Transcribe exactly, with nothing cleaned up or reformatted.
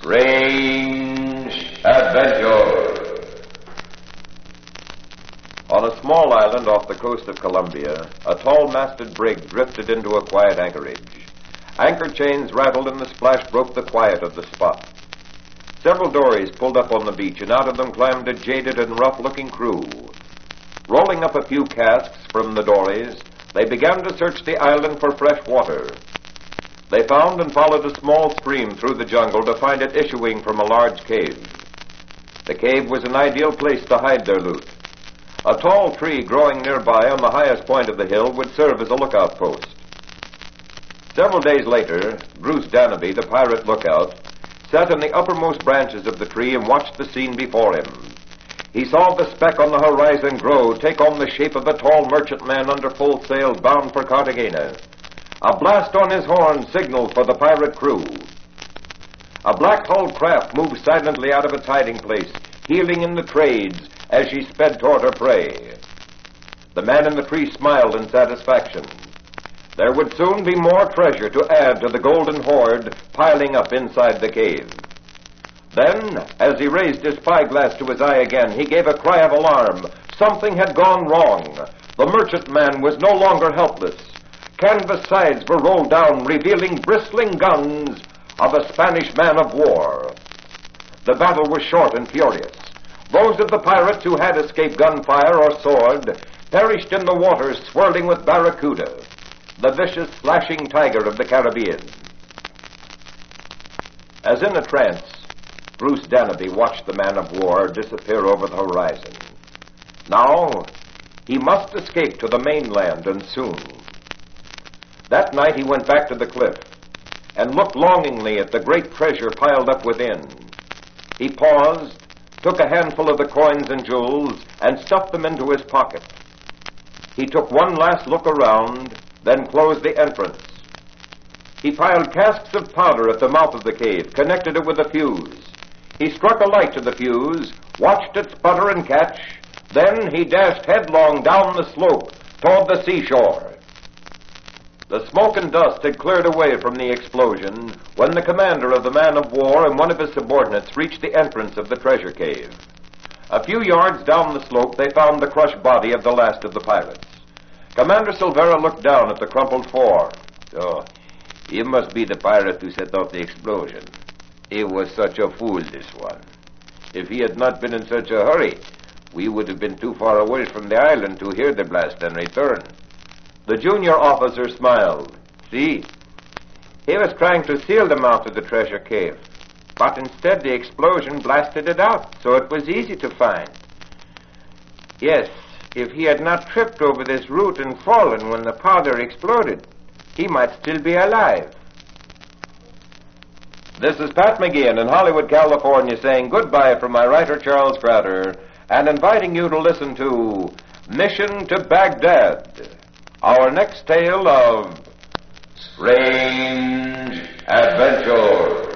Strange Adventure. On a small island off the coast of Colombia, a tall-masted brig drifted into a quiet anchorage. Anchor chains rattled and the splash broke the quiet of the spot. Several dories pulled up on the beach, and out of them climbed a jaded and rough-looking crew. Rolling up a few casks from the dories, they began to search the island for fresh water. They found and followed a small stream through the jungle to find it issuing from a large cave. The cave was an ideal place to hide their loot. A tall tree growing nearby on the highest point of the hill would serve as a lookout post. Several days later, Bruce Danby, the pirate lookout, sat in the uppermost branches of the tree and watched the scene before him. He saw the speck on the horizon grow, take on the shape of a tall merchantman under full sail bound for Cartagena. A blast on his horn signaled for the pirate crew. A black-hulled craft moved silently out of its hiding place, heeling in the trades as she sped toward her prey. The man in the tree smiled in satisfaction. There would soon be more treasure to add to the golden hoard piling up inside the cave. Then, as he raised his spyglass to his eye again, he gave a cry of alarm. Something had gone wrong. The merchantman was no longer helpless. Canvas sides were rolled down, revealing bristling guns of a Spanish man of war. The battle was short and furious. Those of the pirates who had escaped gunfire or sword perished in the waters swirling with barracuda, the vicious, slashing tiger of the Caribbean. As in a trance, Bruce Danby watched the man of war disappear over the horizon. Now, he must escape to the mainland, and soon. That night he went back to the cliff and looked longingly at the great treasure piled up within. He paused, took a handful of the coins and jewels, and stuffed them into his pocket. He took one last look around, then closed the entrance. He piled casks of powder at the mouth of the cave, connected it with a fuse. He struck a light to the fuse, watched it sputter and catch, then he dashed headlong down the slope toward the seashore. The smoke and dust had cleared away from the explosion when the commander of the man of war and one of his subordinates reached the entrance of the treasure cave. A few yards down the slope, they found the crushed body of the last of the pirates. Commander Silvera looked down at the crumpled form. So, he must be the pirate who set off the explosion. He was such a fool, this one. If he had not been in such a hurry, we would have been too far away from the island to hear the blast and return. The junior officer smiled. See, he was trying to seal the mouth of the treasure cave, but instead the explosion blasted it out, so it was easy to find. Yes, if he had not tripped over this root and fallen when the powder exploded, he might still be alive. This is Pat McGeehan in Hollywood, California, saying goodbye from my writer, Charles Crowder, and inviting you to listen to Mission to Baghdad, our next tale of Strange Adventure.